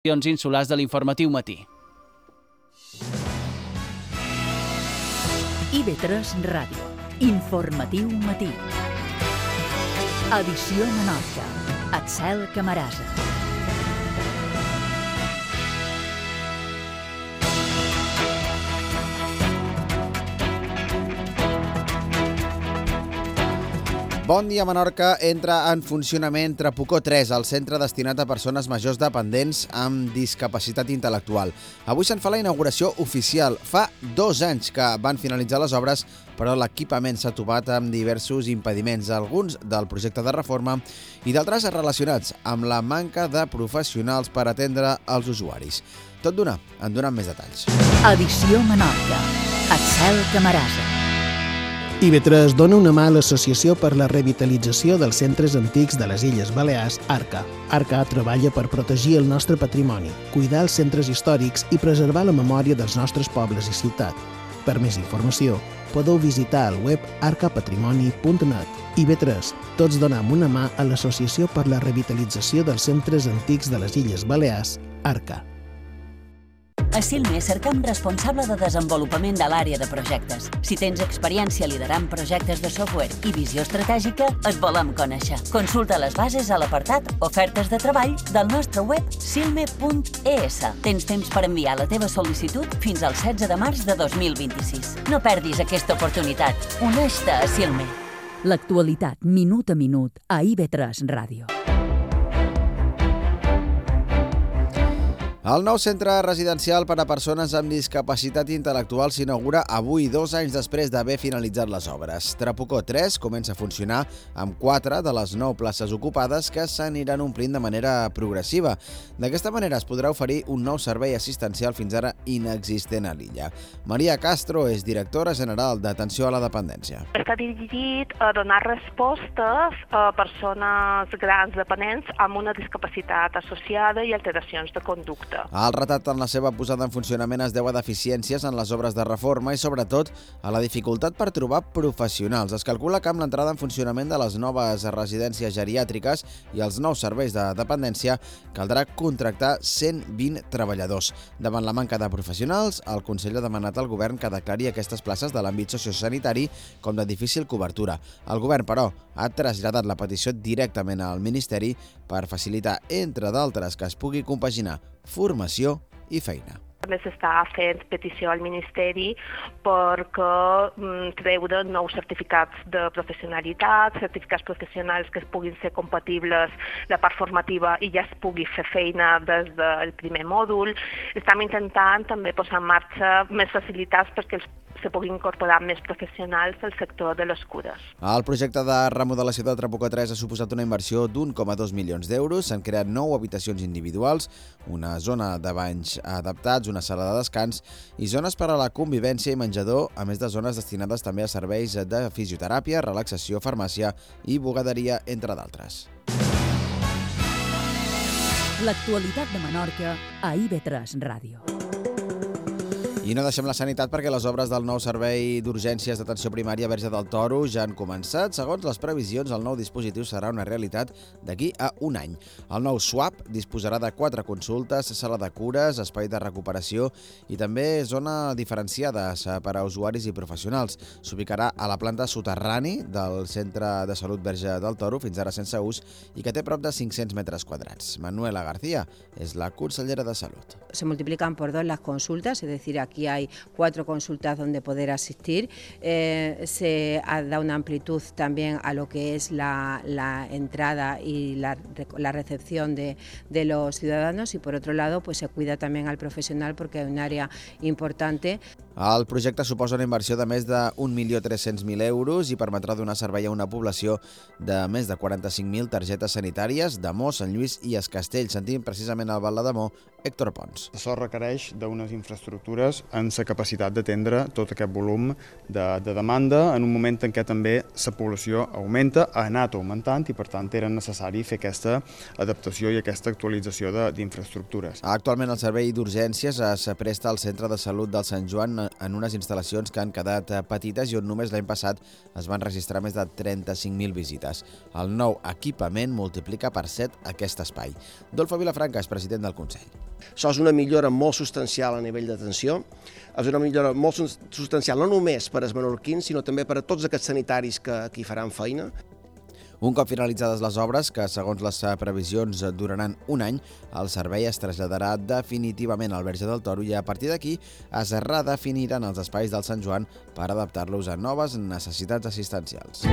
insulars de l'informatiu matí. IB3 Ràdio. Informatiu matí. Edició Menorca. Axel Camarasa. Bon dia, Menorca. Entra en funcionament Trapucó 3, el centre destinat a persones majors dependents amb discapacitat intel·lectual. Avui se'n fa la inauguració oficial. Fa 2 anys que van finalitzar les obres, però l'equipament s'ha topat amb diversos impediments, alguns del projecte de reforma i d'altres relacionats amb la manca de professionals per atendre els usuaris. Tot d'una, en donem més detalls. Edició Menorca. Axel Camarasa. IB3 dona una mà a l'Associació per la Revitalització dels Centres Antics de les Illes Balears, ARCA. ARCA treballa per protegir el nostre patrimoni, cuidar els centres històrics i preservar la memòria dels nostres pobles i ciutat. Per més informació, podeu visitar el web arcapatrimoni.net. IB3, tots donem una mà a l'Associació per la Revitalització dels Centres Antics de les Illes Balears, ARCA. A Silme cercam responsable de desenvolupament de l'àrea de projectes. Si tens experiència liderant projectes de software i visió estratègica, et volem conèixer. Consulta les bases a l'apartat Ofertes de treball del nostre web silme.es. Tens temps per enviar la teva sol·licitud fins al 16 de març de 2026. No perdis aquesta oportunitat. Uneix-te a Silme. L'actualitat minut a minut a IB3 Ràdio. El nou centre residencial per a persones amb discapacitat intel·lectual s'inaugura avui, 2 anys després d'haver finalitzat les obres. Trapucó 3 comença a funcionar amb 4 de les 9 places ocupades que s'aniran omplint de manera progressiva. D'aquesta manera es podrà oferir un nou servei assistencial fins ara inexistent a l'illa. Maria Castro és directora general d'Atenció a la Dependència. Està dirigit a donar respostes a persones grans dependents amb una discapacitat associada i alteracions de conducta. El retard en la seva posada en funcionament es deu a deficiències en les obres de reforma i, sobretot, a la dificultat per trobar professionals. Es calcula que amb l'entrada en funcionament de les noves residències geriàtriques i els nous serveis de dependència caldrà contractar 120 treballadors. Davant la manca de professionals, el Consell ha demanat al govern que declari aquestes places de l'àmbit sociosanitari com de difícil cobertura. El govern, però, ha traslladat la petició directament al Ministeri per facilitar, entre d'altres, que es pugui compaginar formació i feina. També s'està fent petició al Ministeri perquè treure nous certificats de professionalitat, certificats professionals que puguin ser compatibles la part formativa i ja es pugui fer feina des del primer mòdul. Estem intentant també posar en marxa més facilitats perquè se puguin incorporar més professionals al sector de les cures. El projecte de remodelació de Trapucó 3 ha suposat una inversió d'1,2 milions d'euros. S'han creat 9 habitacions individuals, una zona de banys adaptats, una sala de descans i zones per a la convivència i menjador, a més de zones destinades també a serveis de fisioteràpia, relaxació, farmàcia i bugaderia, entre d'altres. L'actualitat de Menorca a IB3 Ràdio. I no deixem la sanitat perquè les obres del nou servei d'urgències d'atenció primària Verge del Toro ja han començat. Segons les previsions, el nou dispositiu serà una realitat d'aquí a un any. El nou SWAP disposarà de 4 consultes, sala de cures, espai de recuperació i també zona diferenciada per a usuaris i professionals. S'ubicarà a la planta soterrani del Centre de Salut Verge del Toro, fins ara sense ús, i que té prop de 500 metres quadrats. Manuela García és la consellera de Salut. Se multiplican por 2 las consultas, es decir, aquí hay 4 consultas donde poder asistir. Se da una amplitud también a lo que es la entrada y la recepción de los ciudadanos y, por otro lado, pues se cuida también al profesional porque es un área importante. El projecte suposa una inversió de més de 1.300.000 euros i permetrà donar servei a una població de més de 45.000 targetes sanitàries de Mó, Sant Lluís i Es Castell. Sentim precisament al Val de Mó Héctor Pons. Això requereix d'unes infraestructures amb la capacitat d'atendre tot aquest volum de demanda en un moment en què també la població augmenta, ha anat augmentant i per tant era necessari fer aquesta adaptació i aquesta actualització d'infraestructures. Actualment el servei d'urgències es presta al Centre de Salut del Sant Joan en unes instal·lacions que han quedat petites i on només l'any passat es van registrar més de 35.000 visites. El nou equipament multiplica per 7 aquest espai. Dolfo Vilafranca és president del Consell. Això és una millora molt substancial a nivell d'atenció, és una millora molt substancial no només per als menorquins, sinó també per a tots aquests sanitaris que hi faran feina. Un cop finalitzades les obres, que segons les previsions duraran un any, el servei es traslladarà definitivament al Verge del Toro i a partir d'aquí es redefiniran els espais del Sant Joan per adaptar-los a noves necessitats assistencials.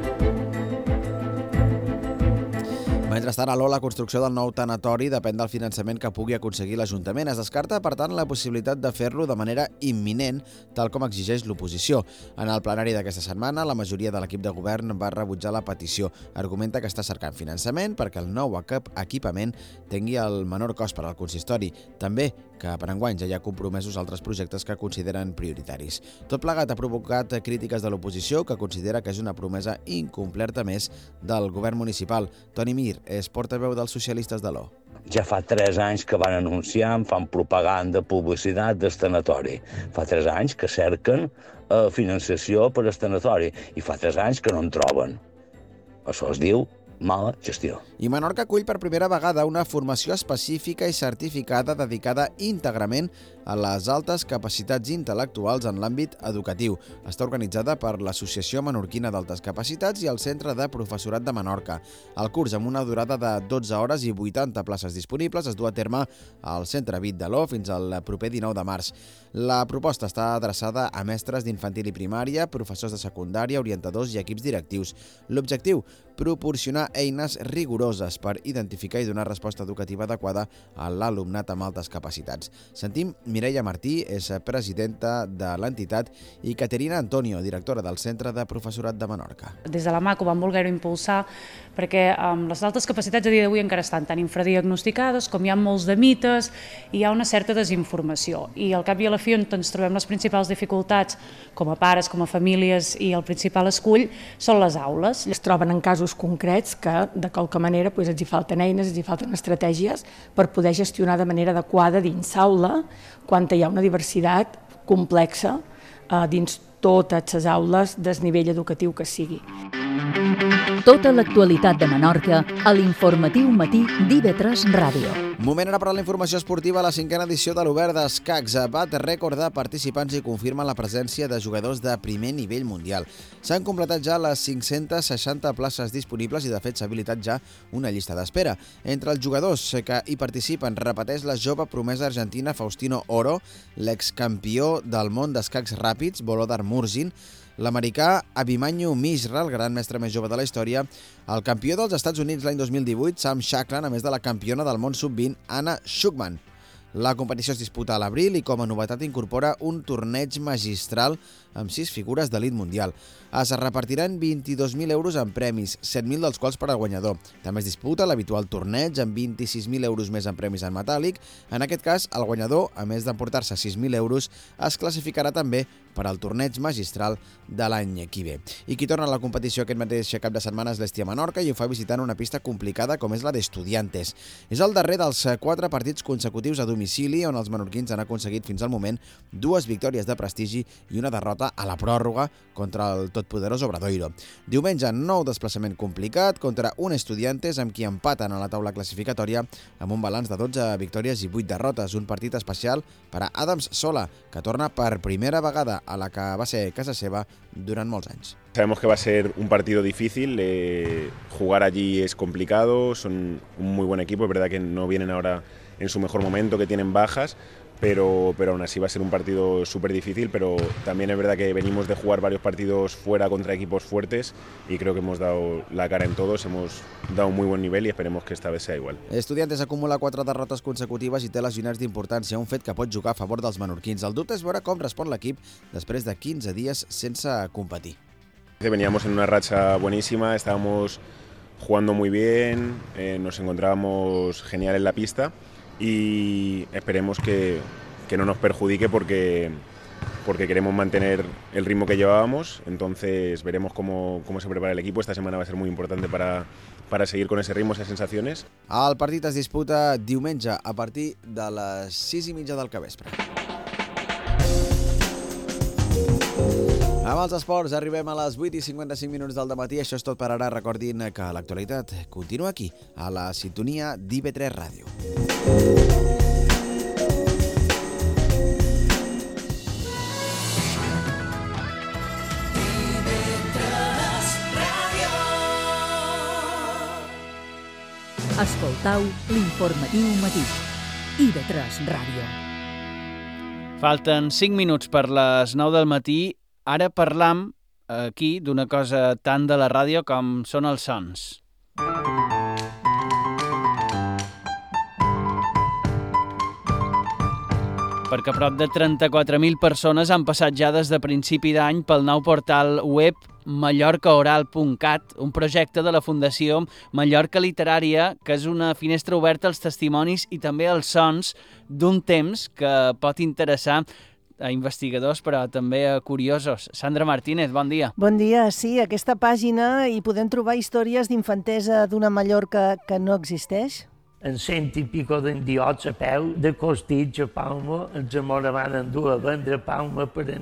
Mentrestant, a l'O, la construcció del nou tanatori depèn del finançament que pugui aconseguir l'Ajuntament. Es descarta, per tant, la possibilitat de fer-lo de manera imminent, tal com exigeix l'oposició. En el plenari d'aquesta setmana, la majoria de l'equip de govern va rebutjar la petició. Argumenta que està cercant finançament perquè el nou equipament tingui el menor cost per al consistori. També que per enguany ja hi ha compromesos altres projectes que consideren prioritaris. Tot plegat ha provocat crítiques de l'oposició, que considera que és una promesa incomplerta més del govern municipal. Toni Mir és portaveu dels socialistes de l'O. Ja fa 3 anys que van anunciar, fan propaganda, publicitat del tanatori. Fa 3 anys que cerquen finançació per al tanatori i fa 3 anys que no en troben. Això es diu mala gestió. I Menorca acull per primera vegada una formació específica i certificada dedicada íntegrament a les altes capacitats intel·lectuals en l'àmbit educatiu. Està organitzada per l'Associació Menorquina d'Altes Capacitats i el Centre de Professorat de Menorca. El curs, amb una durada de 12 hores i 80 places disponibles, es du a terme al Centre Vit de l'O fins al proper 19 de març. La proposta està adreçada a mestres d'infantil i primària, professors de secundària, orientadors i equips directius. L'objectiu, proporcionar eines rigoroses per identificar i donar resposta educativa adequada a l'alumnat amb altes capacitats. Sentim Mireia Martí, és presidenta de l'entitat, i Caterina Antonio, directora del Centre de Professorat de Menorca. Des de la MACO vam voler-ho impulsar perquè les altes capacitats a dia d'avui encara estan tan infradiagnosticades com hi ha molts de mites i hi ha una certa desinformació. I al cap i a la fi on ens trobem les principals dificultats com a pares, com a famílies i el principal escull són les aules. Es troben en casos concrets que de qualque manera ens hi falten eines, ens hi falten estratègies per poder gestionar de manera adequada dins aula quan hi ha una diversitat complexa dins totes les aules del nivell educatiu que sigui. Tota l'actualitat de Menorca a l'informatiu matí d'IV3 Ràdio. Moment ara per a la informació esportiva. La 5a edició de l'Obert d'Escacs bat rècord de participants i confirma la presència de jugadors de primer nivell mundial. S'han completat ja les 560 places disponibles i de fet s'ha habilitat ja una llista d'espera. Entre els jugadors que hi participen repeteix la jove promesa argentina Faustino Oro, l'excampió del món d'escacs ràpids Volodar Murzin, l'americà Abimanyu Mishra, el gran mestre més jove de la història, el campió dels Estats Units l'any 2018, Sam Shaklan, a més de la campiona del món sub-20, Anna Schuckman. La competició es disputa a l'abril i com a novetat incorpora un torneig magistral amb 6 figures d'elit mundial. Es repartiran 22.000 euros en premis, 7.000 dels quals per al guanyador. També es disputa l'habitual torneig amb 26.000 euros més en premis en metàl·lic. En aquest cas, el guanyador, a més d'emportar-se 6.000 euros, es classificarà també per al torneig magistral de l'any que ve. I qui torna a la competició aquest mateix cap de setmana és l'Estia Menorca i ho fa visitant una pista complicada com és la d'Estudiantes. És el darrer dels 4 partits consecutius a domicili on els menorquins han aconseguit fins al moment 2 victòries de prestigi i una derrota a la pròrroga contra el totpoderós Obradoiro. Diumenge, nou desplaçament complicat contra un Estudiantes amb qui empaten a la taula classificatòria amb un balanç de 12 victòries i 8 derrotes. Un partit especial per a Adams Sola, que torna per primera vegada a la que va ser casa seva durant molts anys. Sabemos que va a ser un partido difícil, jugar allí es complicado, son un muy buen equipo, es verdad que no vienen ahora en su mejor momento, que tienen bajas, pero aún así va a ser un partido súper difícil, pero también es verdad que venimos de jugar varios partidos fuera contra equipos fuertes y creo que hemos dado la cara en todos, hemos dado un muy buen nivel y esperemos que esta vez sea igual. Estudiantes acumula 4 derrotes consecutives i té lesionats d'importància, un fet que pot jugar a favor dels menorquins. El dubte és veure com respon l'equip després de 15 dies sense competir. Veníamos en una racha buenísima, estábamos jugando muy bien, nos encontrábamos genial en la pista y esperemos que no nos perjudique porque queremos mantener el ritmo que llevábamos, entonces veremos cómo se prepara el equipo. Esta semana va a ser muy importante para seguir con ese ritmo, esas sensaciones. El partit es disputa diumenge a partir de les 6:30 del capvespre. Amb els esports arribem a les 8:55 del dematí. Això és tot per ara. Recordin que l'actualitat continua aquí, a la sintonia d'IV3 Ràdio. Escoltau l'informatiu matí. IB3 Ràdio. Falten 5 minuts per les 9 del matí. Ara parlam aquí d'una cosa tan de la ràdio com són els sons. Perquè prop de 34.000 persones han passat ja des de principi d'any pel nou portal web mallorcaoral.cat, un projecte de la Fundació Mallorca Literària, que és una finestra oberta als testimonis i també als sons d'un temps que pot interessar a investigadors, però també a curiosos. Sandra Martínez, bon dia. Bon dia, sí, a aquesta pàgina hi podem trobar històries d'infantesa d'una Mallorca que no existeix. En 100 i pico d'indiots a peu, de Costitx a Palma, ens van endur a vendre Palma per